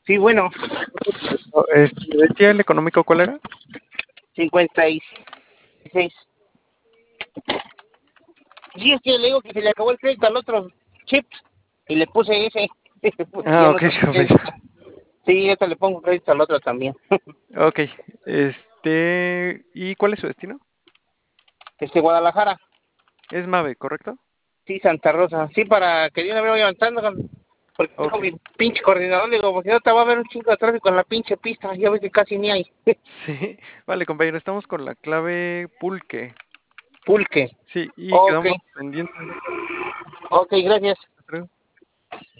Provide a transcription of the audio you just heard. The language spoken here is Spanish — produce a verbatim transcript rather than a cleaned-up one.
Sí, bueno, O, Este, ¿me decía el económico cuál era? cincuenta y seis. Sí, es que le digo que se le acabó el crédito al otro chip y le puse ese. Porque Ah, ya no ok, trae joven. crédito. Sí, ahorita le pongo crédito al otro también. Ok, este, ¿y cuál es su destino? Este, Guadalajara. Es Mave, ¿correcto? Sí, Santa Rosa. Sí, para que yo me vaya avanzando. con- Porque tengo Ok, mi pinche coordinador. Le digo, porque no te va a haber un chingo de tráfico en la pinche pista. Ya ves que casi ni hay. sí, vale, compañero, estamos con la clave pulque. Pulque. Sí, y Ok, quedamos pendientes. ok, gracias. Hasta luego.